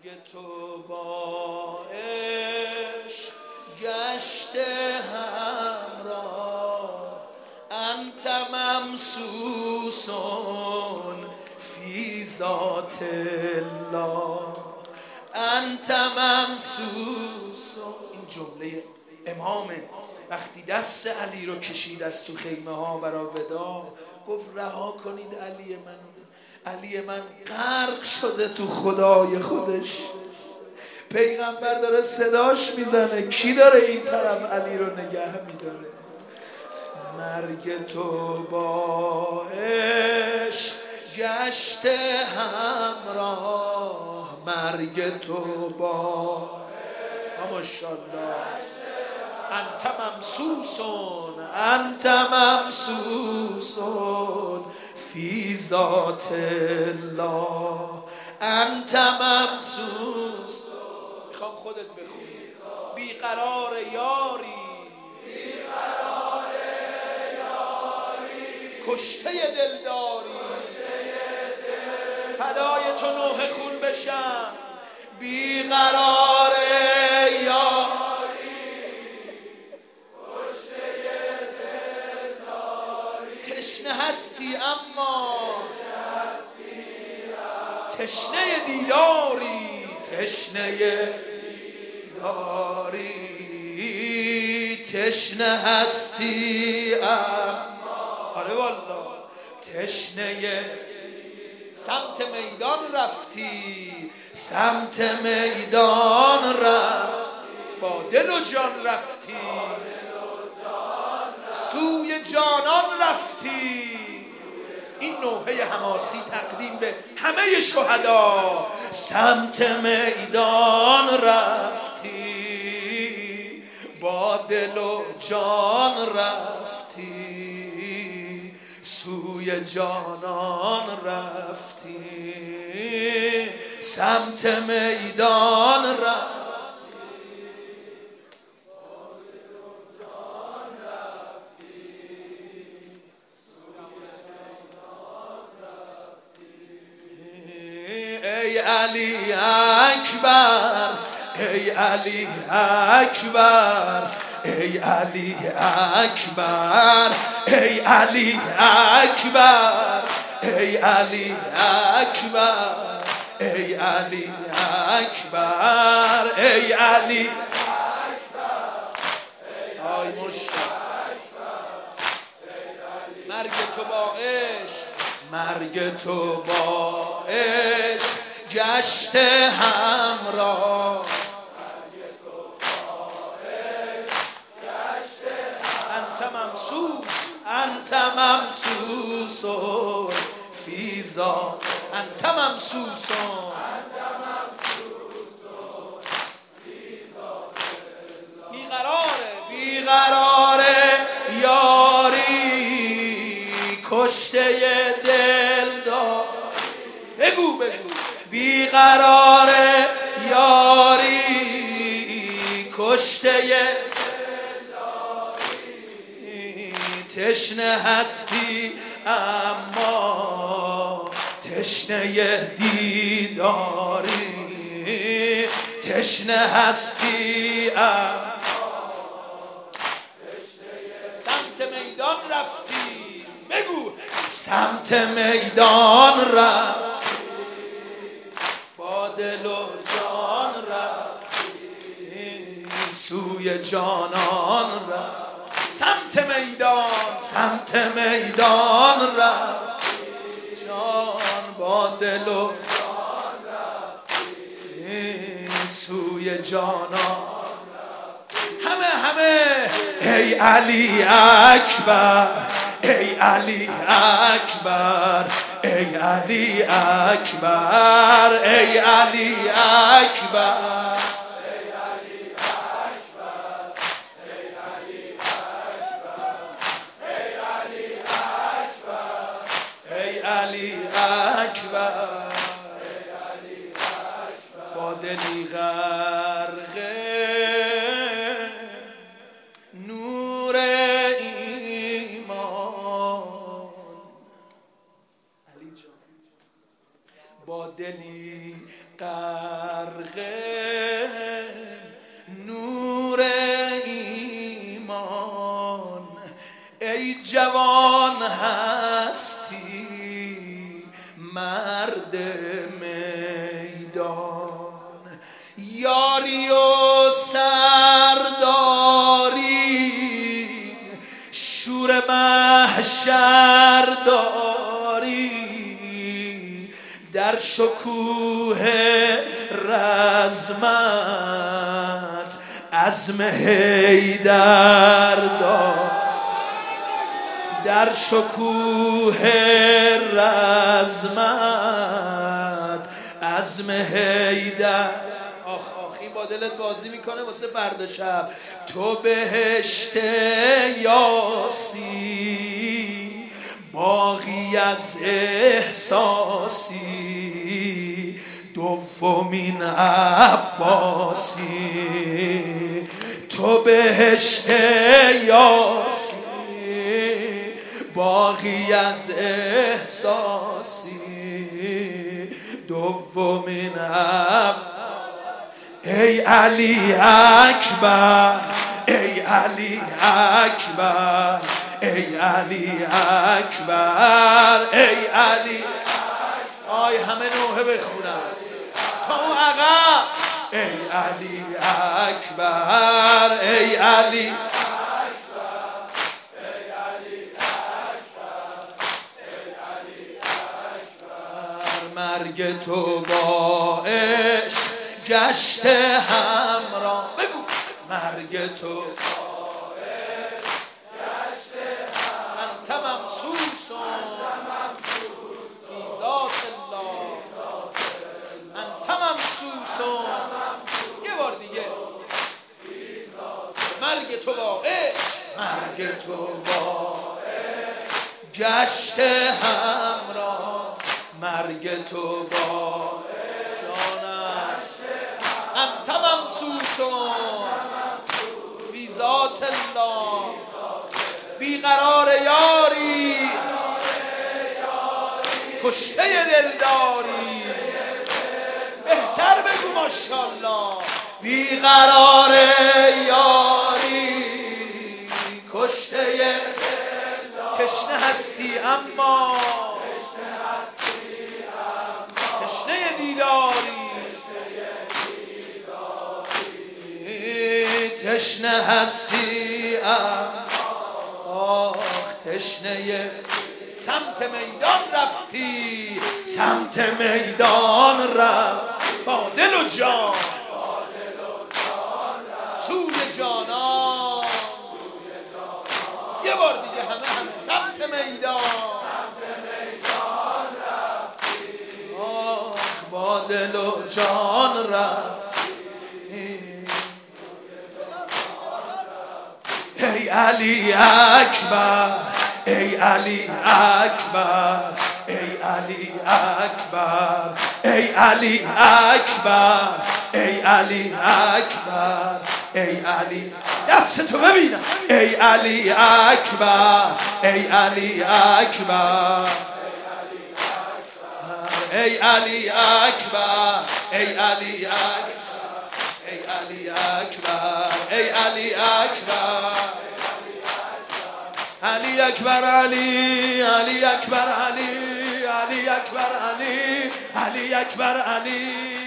تو با عشق گشته همراه، انت ممسوسون فی ذات الله، انت ممسوسون. این جمله امامه. وقتی دست علی رو کشید از تو خیمه ها برای ودا، گفت رها کنید علی من. علی من غرق شده تو خدای خودش. پیغمبر داره صداش میزنه، کی داره این طرف علی رو نگه میداره؟ مرگ تو با عشق گشته همراه، مرگ تو با ماشاءالله. انت ممسوسون، انت ممسوسون فی ذات الله، انت ممسوس. میخوام خودت بخونی. بیقرار یاری، بیقرار یاری، کشته دلداری، فدای تو نوح خون بشم. بیقرار یاری، کشته دلداری، تشنه هستی اما تشنه دیداری، تشنه داری، تشنه هستی اما. آره والله تشنه. سمت میدان رفتی، سمت میدان رفتی، با دل و جان رفتی، سوی جانان رفتی. این نوحه حماسی تقدیم به همه شهدا. سمت میدان رفتی، با دل و جان رفتی، سوی جانان رفتی، سمت میدان رفتی. ای علی اکبر، ای علی اکبر، ای علی اکبر، ای علی اکبر، ای علی اکبر، ای علی اکبر، ای علی آی مرگ تو با عشق، مرگ تو با عشق گشته همراه، انت ممسوس، انت ممسوس فی ذات، انت ممسوس، بیقراره، بیقراره یاری، کشته دل دار. بگو بگو. بیقراره یاری، کشته تشنه هستی اما تشنه دیداری، تشنه هستی اما. سمت میدان رفتی، بگو. سمت میدان رفتی، با دل و جان رفتی، سوی جانان رفتی. سمت میدان، سمت میدان رفتی، جان با دل و جان رفتی، سوی جانان رفتی. همه ای علی اکبر، ای علی اکبر، ای علی اکبر، ای علی اکبر، علی اکبر، با دلی غرقه نور ایمان. علی جان با دلی غرقه کوه رزمت عزم حیدر دار، در شکوه رزمت عزم حیدر. آخ این با دلت بازی میکنه واسه فردا شب. تو بهشت یاسی باقی از احساسی، دومین عباسی. تو بهشت یاسی باقی از احساسی، دومین عباسی. ای علی اکبر، ای علی اکبر، ای علی اکبر، ای علی. آی همه نوحه بخونم تا اون عقب. ای علی اکبر، ای علی. مرگ تو با عشق گشت همراه. بگو مرگ تو با عشق گشت همراه. انت ممسوس فی ذات الله، انت ممسوس. یه بار دیگه. مرگ تو با عشق، مرگ تو با عشق گشت همراه، مرگ تو با انت ممسوس فی ذات الله. بیقرار یاری کشته دلداری. بهتر بگو ماشاءالله. بیقرار یاری کشته دلداری. تشنه هستی اما تشنه دیداری. تشنه هستی آخ تشنه. سمت میدان رفتی، سمت میدان رفت با دل و جان، سوی جانان. یه بار دیگه همه سمت میدان آخ با دل و جان رفت. ای علی اکبر، ای علی اکبر، ای علی اکبر، ای علی اکبر، ای علی اکبر، ای علی. دستتو ببینم. ای علی اکبر، ای علی اکبر، ای علی اکبر، ای علی اکبر، ای علی اکبر، ای علی اکبر، علی اکبر علی، علی اکبر علی، علی اکبر علی، علی اکبر علی.